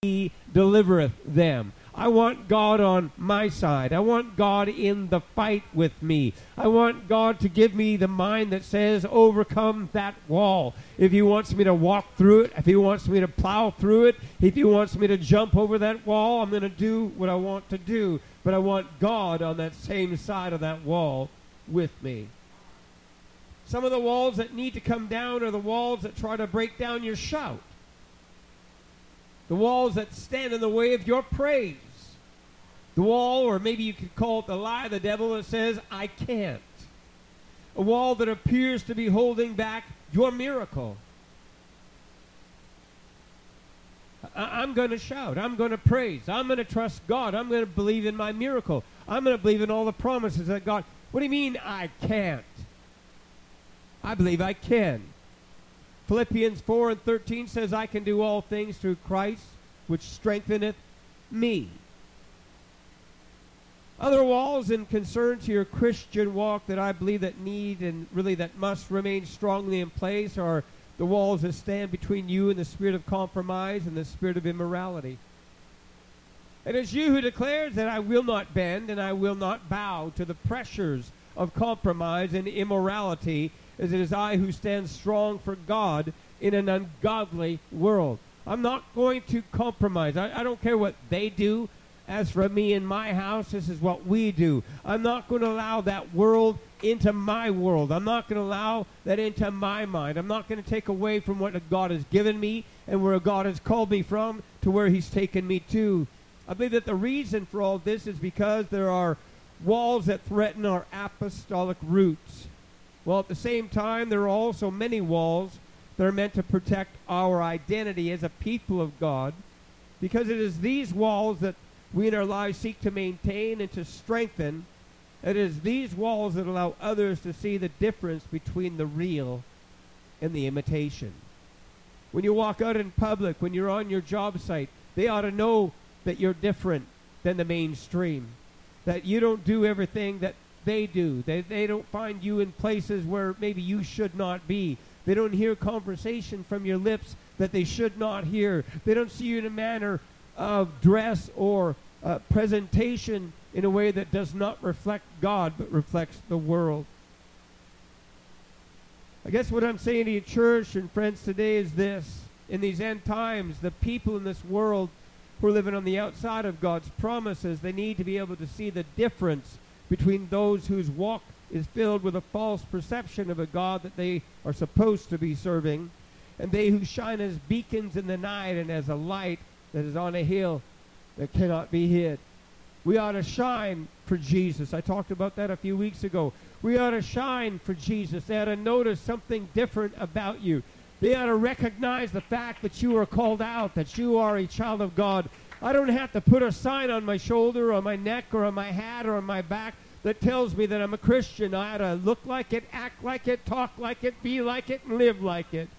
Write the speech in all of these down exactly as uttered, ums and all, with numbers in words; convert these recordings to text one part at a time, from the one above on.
he delivereth them. I want God on my side. I want God in the fight with me. I want God to give me the mind that says, overcome that wall. If he wants me to walk through it, if he wants me to plow through it, if he wants me to jump over that wall, I'm going to do what I want to do. But I want God on that same side of that wall with me. Some of the walls that need to come down are the walls that try to break down your shout. The walls that stand in the way of your praise. The wall, or maybe you could call it the lie of the devil, that says, I can't. A wall that appears to be holding back your miracle. I- I'm going to shout. I'm going to praise. I'm going to trust God. I'm going to believe in my miracle. I'm going to believe in all the promises that God... What do you mean, I can't? I believe I can. Philippians four and thirteen says, I can do all things through Christ, which strengtheneth me. Other walls in concern to your Christian walk that I believe that need and really that must remain strongly in place are the walls that stand between you and the spirit of compromise and the spirit of immorality. It is you who declares that I will not bend and I will not bow to the pressures of compromise and immorality, as it is I who stand strong for God in an ungodly world. I'm not going to compromise. I, I don't care what they do. As for me and my house, this is what we do. I'm not going to allow that world into my world. I'm not going to allow that into my mind. I'm not going to take away from what God has given me and where God has called me from to where he's taken me to. I believe that the reason for all this is because there are walls that threaten our apostolic roots. Well, at the same time, there are also many walls that are meant to protect our identity as a people of God, because it is these walls that we in our lives seek to maintain and to strengthen. It is these walls that allow others to see the difference between the real and the imitation. When you walk out in public, when you're on your job site, they ought to know that you're different than the mainstream, that you don't do everything that they do. They, they don't find you in places where maybe you should not be. They don't hear conversation from your lips that they should not hear. They don't see you in a manner of dress or uh, presentation in a way that does not reflect God but reflects the world. I guess what I'm saying to you, church and friends, today is this. In these end times, the people in this world who are living on the outside of God's promises, they need to be able to see the difference between those whose walk is filled with a false perception of a God that they are supposed to be serving, and they who shine as beacons in the night and as a light that is on a hill that cannot be hid. We ought to shine for Jesus. I talked about that a few weeks ago. We ought to shine for Jesus. They ought to notice something different about you. They ought to recognize the fact that you are called out, that you are a child of God. I don't have to put a sign on my shoulder or on my neck or on my hat or on my back that tells me that I'm a Christian. I ought to look like it, act like it, talk like it, be like it, and live like it.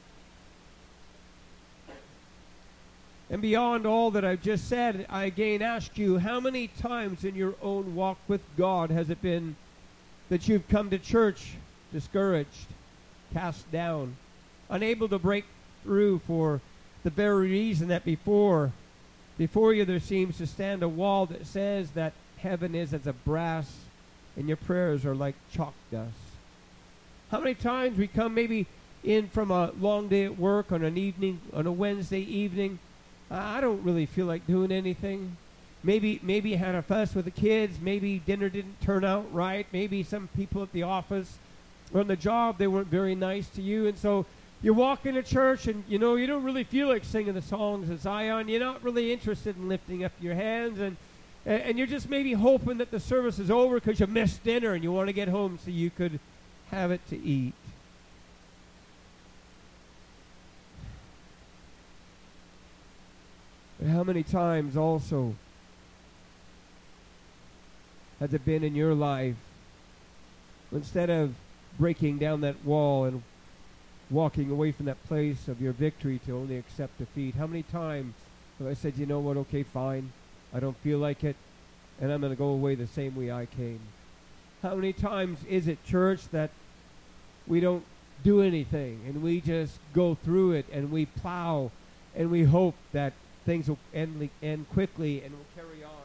And beyond all that I've just said, I again ask you, how many times in your own walk with God has it been that you've come to church discouraged, cast down, unable to break through for the very reason that before, before you there seems to stand a wall that says that heaven is as a brass and your prayers are like chalk dust? How many times we come maybe in from a long day at work on an evening, on a Wednesday evening, I don't really feel like doing anything. Maybe maybe you had a fuss with the kids. Maybe dinner didn't turn out right. Maybe some people at the office or on the job, they weren't very nice to you. And so you walk into church and, you know, you don't really feel like singing the songs of Zion. You're not really interested in lifting up your hands. And, and you're just maybe hoping that the service is over because you missed dinner and you want to get home so you could have it to eat. But how many times also has it been in your life, instead of breaking down that wall and walking away from that place of your victory to only accept defeat, how many times have I said, you know what, okay, fine, I don't feel like it, and I'm going to go away the same way I came? How many times is it, church, that we don't do anything and we just go through it and we plow and we hope that things will end, end quickly and will carry on.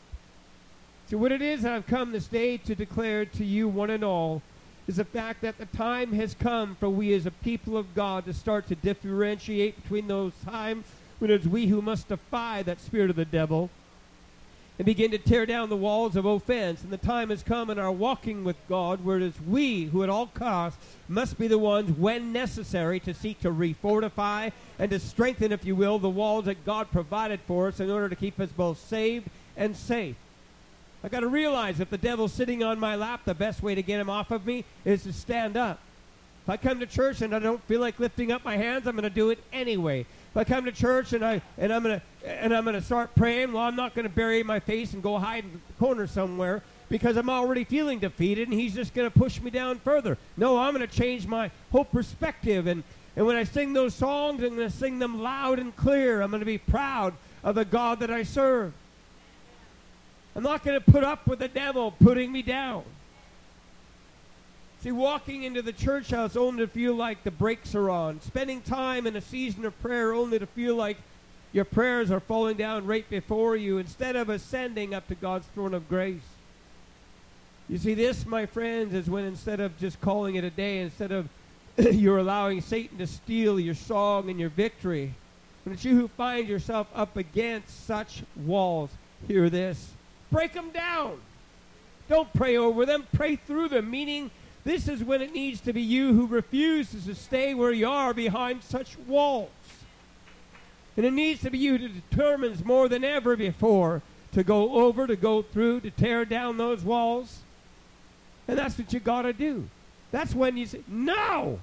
So what it is that I've come this day to declare to you one and all is the fact that the time has come for we as a people of God to start to differentiate between those times when it's we who must defy that spirit of the devil and begin to tear down the walls of offense. And the time has come in our walking with God where it is we who at all costs must be the ones, when necessary, to seek to refortify and to strengthen, if you will, the walls that God provided for us in order to keep us both saved and safe. I got to realize if the devil's sitting on my lap, the best way to get him off of me is to stand up. If I come to church and I don't feel like lifting up my hands, I'm going to do it anyway. If I come to church and I and I'm going to and I'm going to start praying, well, I'm not going to bury my face and go hide in the corner somewhere because I'm already feeling defeated and he's just going to push me down further. No, I'm going to change my whole perspective, and and when I sing those songs, I'm going to sing them loud and clear. I'm going to be proud of the God that I serve. I'm not going to put up with the devil putting me down. See, walking into the church house only to feel like the brakes are on. Spending time in a season of prayer only to feel like your prayers are falling down right before you instead of ascending up to God's throne of grace. You see, this, my friends, is when instead of just calling it a day, instead of you're allowing Satan to steal your song and your victory, when it's you who find yourself up against such walls, hear this. Break them down. Don't pray over them. Pray through them, meaning this is when it needs to be you who refuses to stay where you are behind such walls. And it needs to be you who determines more than ever before to go over, to go through, to tear down those walls. And that's what you got to do. That's when you say, no!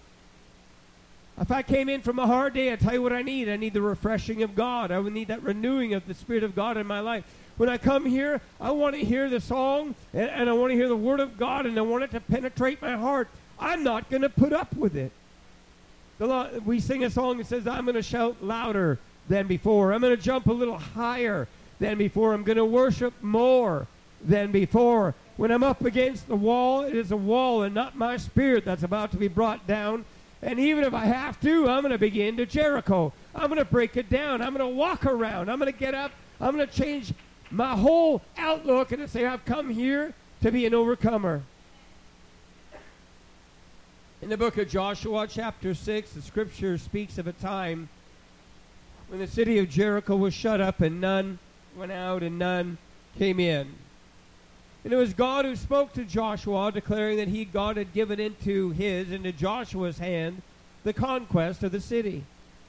If I came in from a hard day, I tell you what I need. I need the refreshing of God. I would need that renewing of the Spirit of God in my life. When I come here, I want to hear the song, and, and I want to hear the Word of God, and I want it to penetrate my heart. I'm not going to put up with it. The lo- we sing a song that says, I'm going to shout louder than before. I'm going to jump a little higher than before. I'm going to worship more than before. When I'm up against the wall, it is a wall and not my spirit that's about to be brought down. And even if I have to, I'm going to begin to Jericho. I'm going to break it down. I'm going to walk around. I'm going to get up. I'm going to change my whole outlook and to say, I've come here to be an overcomer. In the book of Joshua, chapter six, the scripture speaks of a time when the city of Jericho was shut up and none went out and none came in. And it was God who spoke to Joshua, declaring that he, God, had given into his, into Joshua's hand, the conquest of the city.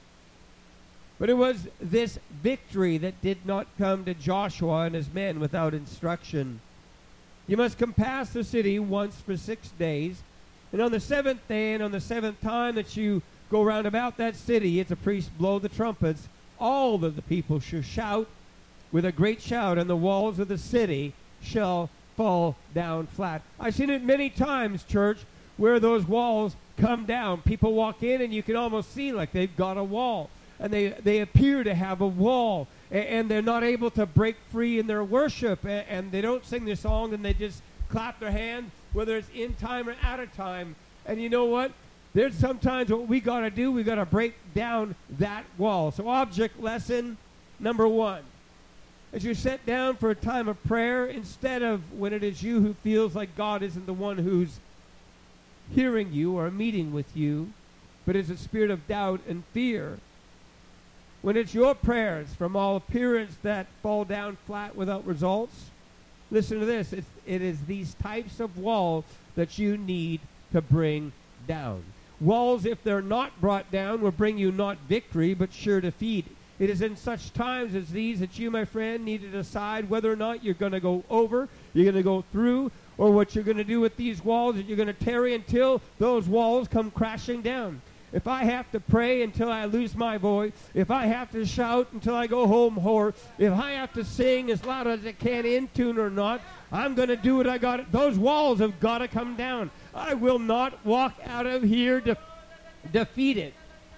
But it was this victory that did not come to Joshua and his men without instruction. You must compass the city once for six days, and on the seventh day and on the seventh time that you go round about that city, it's a priest blow the trumpets, all of the people shall shout with a great shout, and the walls of the city shall fall down flat. I've seen it many times, church, where those walls come down. People walk in and you can almost see like they've got a wall. And they, they appear to have a wall, and, and they're not able to break free in their worship, and, and they don't sing their song, and they just clap their hand, whether it's in time or out of time. And you know what? There's sometimes what we got to do, we got to break down that wall. So object lesson number one. As you sit down for a time of prayer, instead of when it is you who feels like God isn't the one who's hearing you or meeting with you, but is a spirit of doubt and fear, when it's your prayers from all appearance that fall down flat without results, listen to this. It's, it is these types of walls that you need to bring down. Walls, if they're not brought down, will bring you not victory, but sure defeat. It is in such times as these that you, my friend, need to decide whether or not you're going to go over, you're going to go through, or what you're going to do with these walls, that you're going to tarry until those walls come crashing down. If I have to pray until I lose my voice, if I have to shout until I go home, or if I have to sing as loud as I can in tune or not, I'm going to do what I got. Those walls have got to come down. I will not walk out of here de- defeated.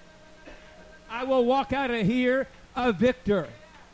I will walk out of here a victor.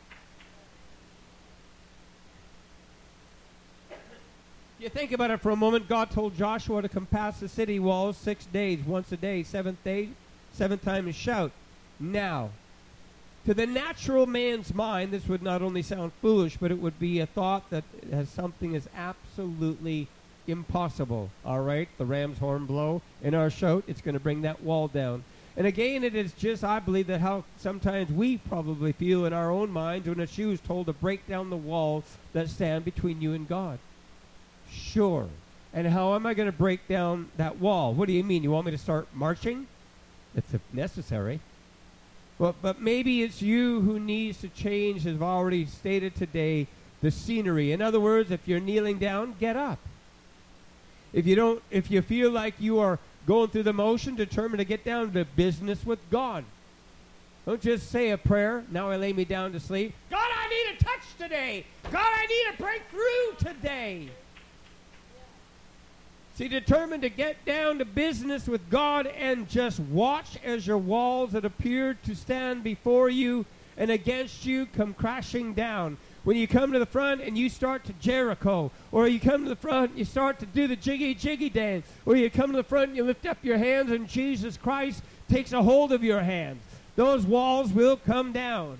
You think about it for a moment. God told Joshua to compass the city walls six days, once a day, seventh day, seventh time, and shout. Now, To the natural man's mind, this would not only sound foolish, but it would be a thought that has something is absolutely impossible. All right, the ram's horn blow in our shout, it's going to bring that wall down. And again, it is just, I believe, that how sometimes we probably feel in our own minds when a shoe is told to break down the walls that stand between you and God. Sure. And how am I going to break down that wall? What do you mean? You want me to start marching? It's if necessary. Well, but maybe it's you who needs to change, as I've already stated today, the scenery. In other words, if you're kneeling down, get up. If you don't, if you feel like you are going through the motion, determined to get down to business with God. Don't just say a prayer, now I lay me down to sleep. God, I need a touch today. God, I need a breakthrough today. See, determined to get down to business with God and just watch as your walls that appear to stand before you and against you come crashing down. When you come to the front and you start to Jericho, or you come to the front and you start to do the jiggy jiggy dance, or you come to the front and you lift up your hands and Jesus Christ takes a hold of your hands, those walls will come down.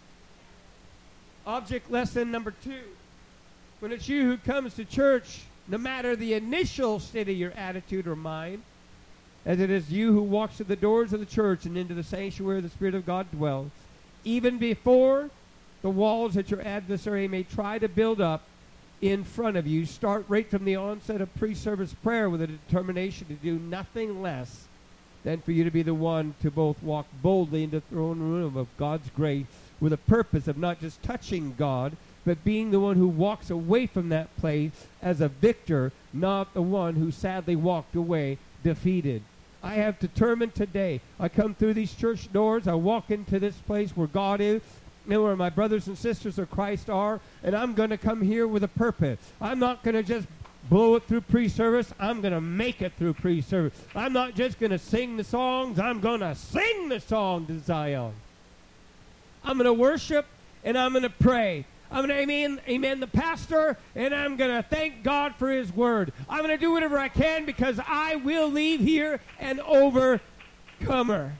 Object lesson number two. When it's you who comes to church, no matter the initial state of your attitude or mind, as it is you who walks through the doors of the church and into the sanctuary the Spirit of God dwells, even before the walls that your adversary may try to build up in front of you, start right from the onset of pre-service prayer with a determination to do nothing less than for you to be the one to both walk boldly into the throne room of God's grace with a purpose of not just touching God, but being the one who walks away from that place as a victor, not the one who sadly walked away defeated. I have determined today, I come through these church doors, I walk into this place where God is, and where my brothers and sisters of Christ are, and I'm going to come here with a purpose. I'm not going to just blow it through pre-service. I'm going to make it through pre-service. I'm not just going to sing the songs. I'm going to sing the song to Zion. I'm going to worship, and I'm going to pray. I'm going to amen, amen the pastor, and I'm going to thank God for his word. I'm going to do whatever I can because I will leave here an overcomer.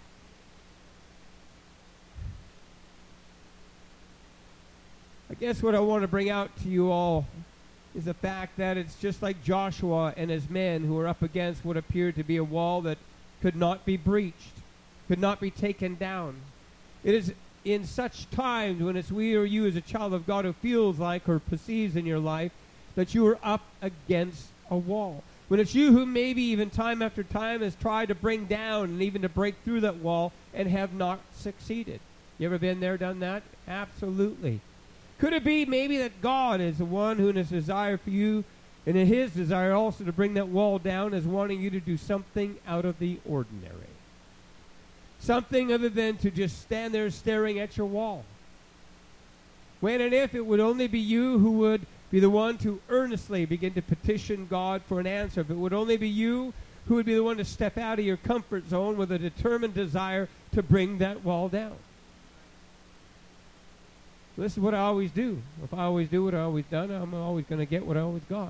I guess what I want to bring out to you all is the fact that it's just like Joshua and his men who are up against what appeared to be a wall that could not be breached, could not be taken down. It is in such times when it's we or you as a child of God who feels like or perceives in your life that you are up against a wall. When it's you who maybe even time after time has tried to bring down and even to break through that wall and have not succeeded. You ever been there, done that? Absolutely. Could it be maybe that God is the one who in his desire for you and in his desire also to bring that wall down is wanting you to do something out of the ordinary? Something other than to just stand there staring at your wall. When and if it would only be you who would be the one to earnestly begin to petition God for an answer. If it would only be you who would be the one to step out of your comfort zone with a determined desire to bring that wall down. This is what I always do. If I always do what I always done, I'm always going to get what I always got.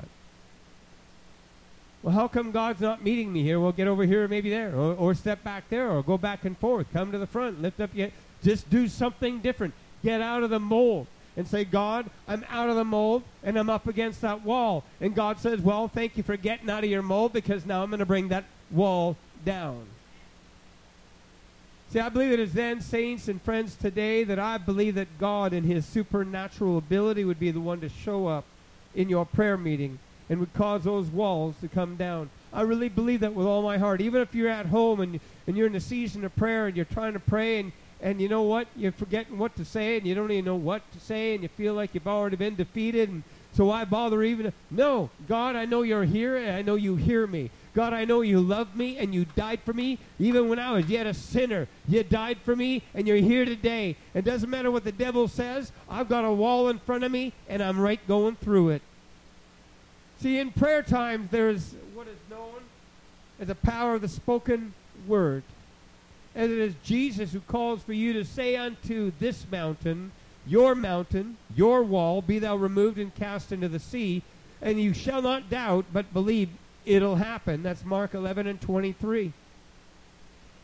Well, how come God's not meeting me here? Well, get over here, maybe there, or, or step back there, or go back and forth. Come to the front, lift up your, just do something different. Get out of the mold and say, God, I'm out of the mold, and I'm up against that wall. And God says, well, thank you for getting out of your mold, because now I'm going to bring that wall down. See, I believe it is then, saints and friends, today that I believe that God in his supernatural ability would be the one to show up in your prayer meeting and would cause those walls to come down. I really believe that with all my heart. Even if you're at home and, and you're in a season of prayer and you're trying to pray and, and you know what? You're forgetting what to say and you don't even know what to say and you feel like you've already been defeated and so why bother even? No, God, I know you're here and I know you hear me. God, I know you love me and you died for me. Even when I was yet a sinner, you died for me and you're here today. It doesn't matter what the devil says. I've got a wall in front of me and I'm right going through it. See, in prayer times, there's what is known as the power of the spoken word. And it is Jesus who calls for you to say unto this mountain, your mountain, your wall, be thou removed and cast into the sea, and you shall not doubt, but believe it'll happen. That's Mark eleven and twenty-three.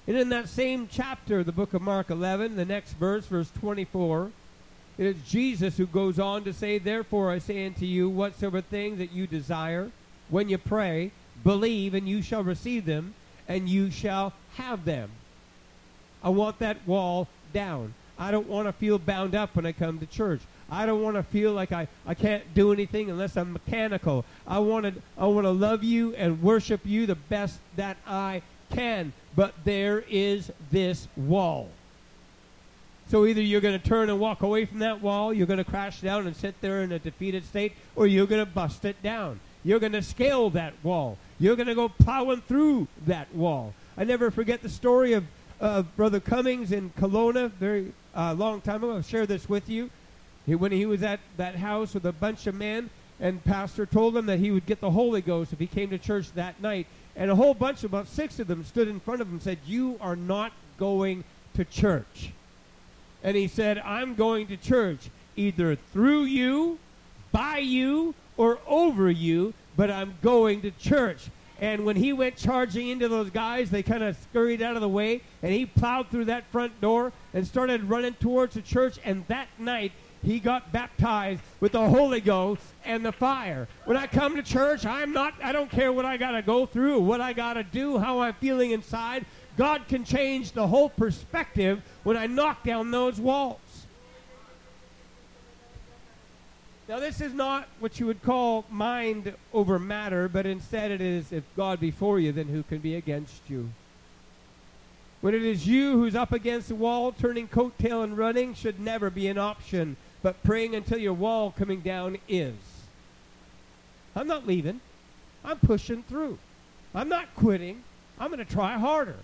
And in that same chapter, the book of Mark eleven, the next verse, verse twenty-four, it is Jesus who goes on to say, therefore I say unto you, whatsoever things that you desire, when you pray, believe, and you shall receive them, and you shall have them. I want that wall down. I don't want to feel bound up when I come to church. I don't want to feel like I, I can't do anything unless I'm mechanical. I want to I want to love you and worship you the best that I can. But there is this wall. So either you're going to turn and walk away from that wall, you're going to crash down and sit there in a defeated state, or you're going to bust it down. You're going to scale that wall. You're going to go plowing through that wall. I never forget the story of uh, Brother Cummings in Kelowna, very uh, long time ago. I'll share this with you. He, when he was at that house with a bunch of men, and pastor told him that he would get the Holy Ghost if he came to church that night. And a whole bunch, about six of them, stood in front of him and said, you are not going to church. And he said, I'm going to church either through you, by you, or over you, but I'm going to church. And when he went charging into those guys, they kind of scurried out of the way, and he plowed through that front door and started running towards the church. And that night, he got baptized with the Holy Ghost and the fire. When I come to church, I'm not, I don't care what I got to go through, what I got to do, how I'm feeling inside. God can change the whole perspective when I knock down those walls. Now, this is not what you would call mind over matter, but instead it is, if God be for you, then who can be against you? When it is you who's up against the wall, turning coattail and running should never be an option, but praying until your wall coming down is. I'm not leaving. I'm pushing through. I'm not quitting. I'm going to try harder.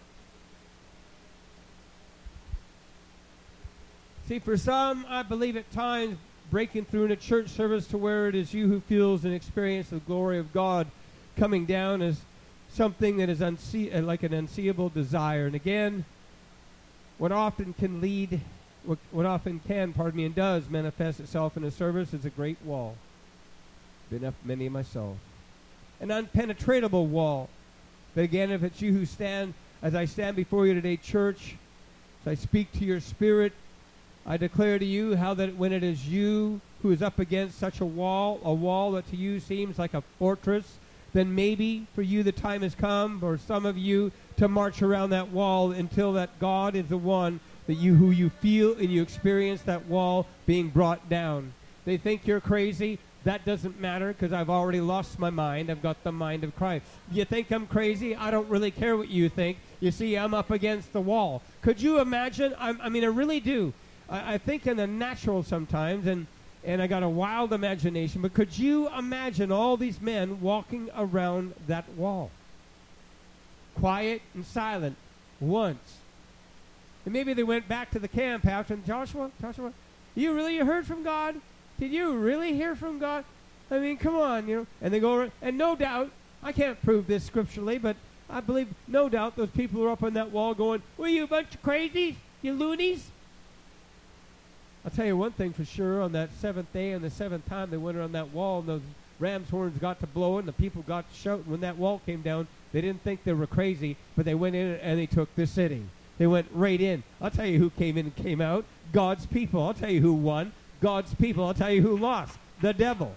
See, for some, I believe at times, breaking through in a church service to where it is you who feels and experience the glory of God coming down is something that is unse- uh, like an unseeable desire. And again, what often can lead, what, what often can, pardon me, and does manifest itself in a service is a great wall. Been up many myself. An unpenetratable wall. But again, if it's you who stand, as I stand before you today, church, as I speak to your spirit, I declare to you how that when it is you who is up against such a wall, a wall that to you seems like a fortress, then maybe for you the time has come, or some of you, to march around that wall until that God is the one that you who you feel and you experience that wall being brought down. They think you're crazy. That doesn't matter because I've already lost my mind. I've got the mind of Christ. You think I'm crazy? I don't really care what you think. You see, I'm up against the wall. Could you imagine? I, I mean, I really do. I, I think in the natural sometimes, and And I got a wild imagination, but could you imagine all these men walking around that wall? Quiet and silent once. And maybe they went back to the camp after, and Joshua, Joshua, you really heard from God? Did you really hear from God? I mean, come on, you know. And they go around, and no doubt, I can't prove this scripturally, but I believe no doubt those people are up on that wall going, were you a bunch of crazies? You loonies? I'll tell you one thing for sure, on that seventh day and the seventh time they went around that wall and those ram's horns got to blowing, the people got to shouting. When that wall came down, they didn't think they were crazy, but they went in and they took the city. They went right in. I'll tell you who came in and came out. God's people. I'll tell you who won. God's people. I'll tell you who lost. The devil.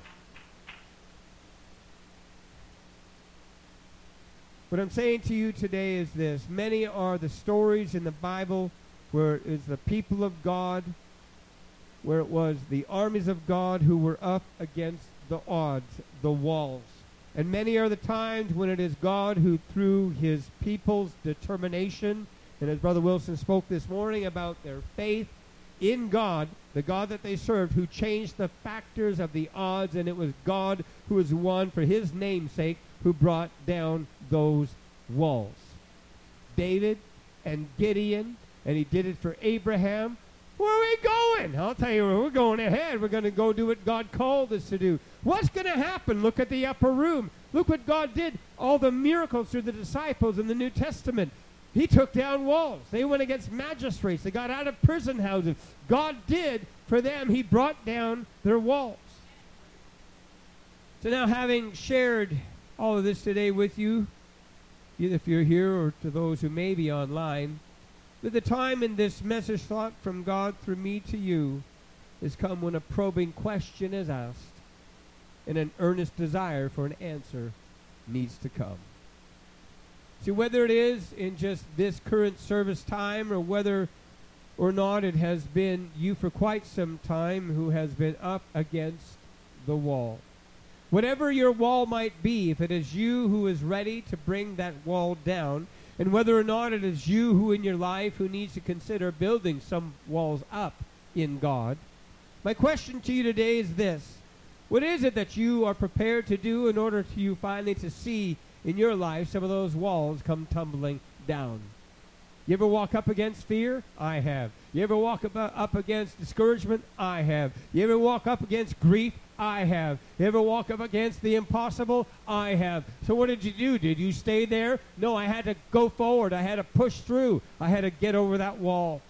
What I'm saying to you today is this. Many are the stories in the Bible where it is the people of God, where it was the armies of God who were up against the odds, the walls. And many are the times when it is God who, through his people's determination, and as Brother Wilson spoke this morning about their faith in God, the God that they served, who changed the factors of the odds, and it was God who was one for his name's sake who brought down those walls. David and Gideon, and he did it for Abraham. Where are we going? I'll tell you where we're going ahead. We're going to go do what God called us to do. What's going to happen? Look at the upper room. Look what God did. All the miracles through the disciples in the New Testament. He took down walls. They went against magistrates. They got out of prison houses. God did for them. He brought down their walls. So now, having shared all of this today with you, either if you're here or to those who may be online, that the time in this message thought from God through me to you has come when a probing question is asked and an earnest desire for an answer needs to come. See, whether it is in just this current service time or whether or not it has been you for quite some time who has been up against the wall. Whatever your wall might be, if it is you who is ready to bring that wall down, and whether or not it is you who in your life who needs to consider building some walls up in God, my question to you today is this. What is it that you are prepared to do in order to you finally to see in your life some of those walls come tumbling down? You ever walk up against fear? I have. You ever walk up, up against discouragement? I have. You ever walk up against grief? I have. You ever walk up against the impossible? I have. So what did you do? Did you stay there? No, I had to go forward. I had to push through. I had to get over that wall.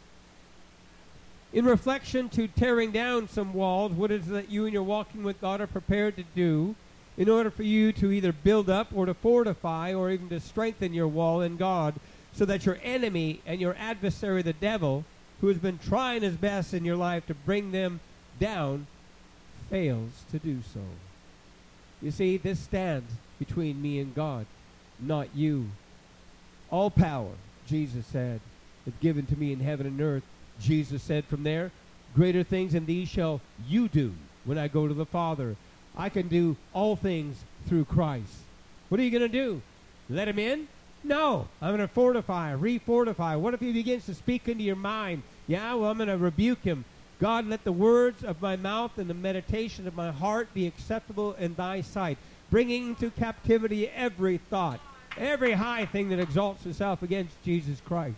In reflection to tearing down some walls, what is it that you and your walking with God are prepared to do in order for you to either build up or to fortify or even to strengthen your wall in God so that your enemy and your adversary, the devil, who has been trying his best in your life to bring them down, fails to do so? You see, this stands between me and God, not you. All power, Jesus said, is given to me in heaven and earth. Jesus said from there, greater things than these shall you do when I go to the Father. I can do all things through Christ. What are you going to do? Let him in? No. I'm going to fortify, re-fortify. What if he begins to speak into your mind? Yeah, well, I'm going to rebuke him. God, let the words of my mouth and the meditation of my heart be acceptable in thy sight, bringing into captivity every thought, every high thing that exalts itself against Jesus Christ.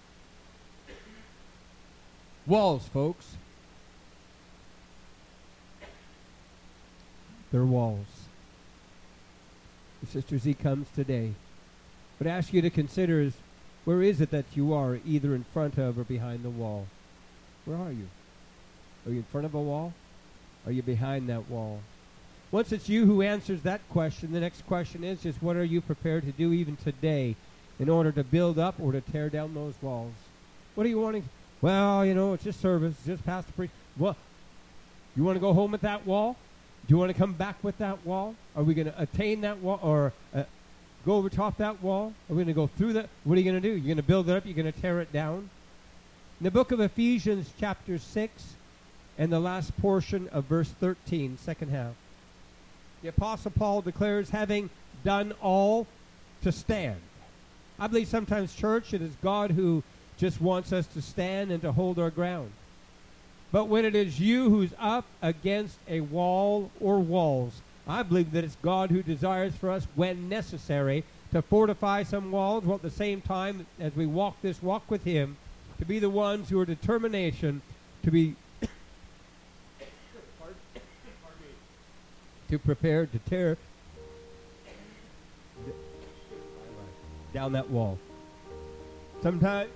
Walls, folks. They're walls. Sister Z comes today. What I ask you to consider is, where is it that you are, either in front of or behind the wall? Where are you? Are you in front of a wall? Are you behind that wall? Once it's you who answers that question, the next question is just what are you prepared to do even today in order to build up or to tear down those walls? What are you wanting? Well, you know, it's just service, it's just past the priest. Well, you want to go home with that wall? Do you want to come back with that wall? Are we going to attain that wall or uh, go over top that wall? Are we going to go through that? What are you going to do? You're going to build it up? You're going to tear it down? In the book of Ephesians chapter six and the last portion of verse thirteen, second half, the Apostle Paul declares, having done all to stand. I believe sometimes, church, it is God who just wants us to stand and to hold our ground. But when it is you who's up against a wall or walls, I believe that it's God who desires for us, when necessary, to fortify some walls, while at the same time, as we walk this walk with him, to be the ones who are determination to be to prepare to tear down that wall. Sometimes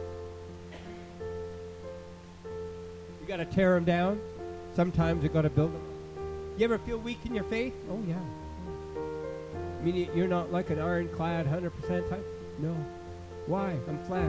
you got to tear them down. Sometimes you got to build them. You ever feel weak in your faith? Oh yeah. I mean, you're not like an ironclad one hundred percent type. No. Why? I'm flesh.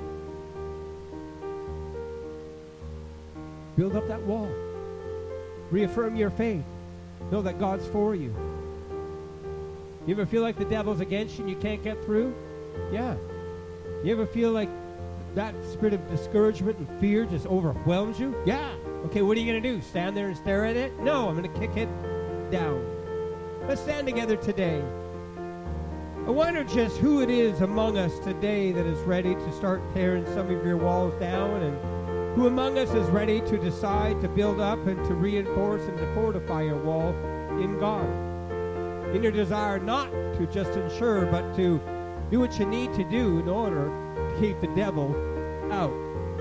Build up that wall. Reaffirm your faith. Know that God's for you. You ever feel like the devil's against you and you can't get through? Yeah. You ever feel like that spirit of discouragement and fear just overwhelms you? Yeah. Okay, what are you going to do? Stand there and stare at it? No, I'm going to kick it down. Let's stand together today. I wonder just who it is among us today that is ready to start tearing some of your walls down, and who among us is ready to decide to build up and to reinforce and to fortify your wall in God. In your desire not to just ensure, but to do what you need to do in order to keep the devil out.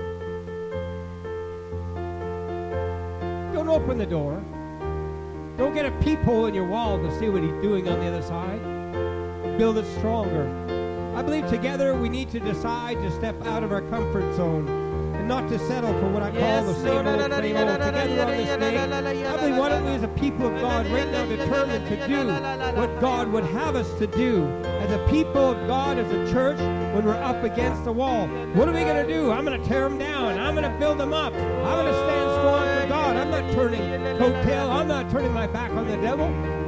Don't open the door. Don't get a peephole in your wall to see what he's doing on the other side. Build it stronger. I believe together we need to decide to step out of our comfort zone and not to settle for what I call the same old, same old. Together on this day, I believe why don't we as a people of God right now determine to do what God would have us to do as a people of God, as a church, when we're up against the wall. What are we going to do? I'm going to tear them down. I'm going to build them up. I'm going to stand strong for God. I'm not turning coattail. I'm not turning my back on the devil.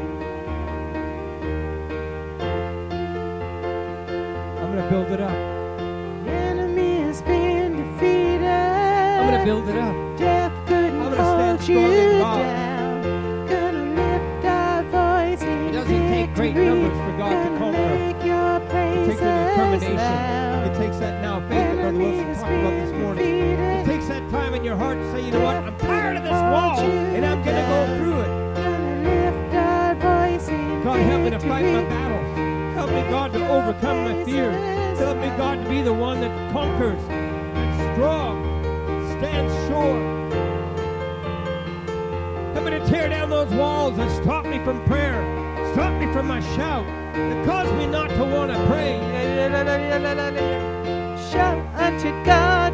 I'm going to build it up. The enemy has been defeated. I'm going to build it up. Death couldn't I'm going to stand hold strong you in God. down. Gonna lift our voice in It doesn't take great victory. numbers for God to Gonna conquer. make your It praises takes a determination. loud. It takes that now faith that Brother Wilson talked about this morning. It takes that time in your heart to say, you know what, I'm tired of this wall, and I'm going to go through it. Gonna lift our voice in God, help me to fight my victory. battles. Help me, God, to overcome my fears. Help me, God, to be the one that conquers, that's strong, stands sure. Help me to tear down those walls that stop me from prayer, stop me from my shout, that cause me not to want to pray. Shout unto God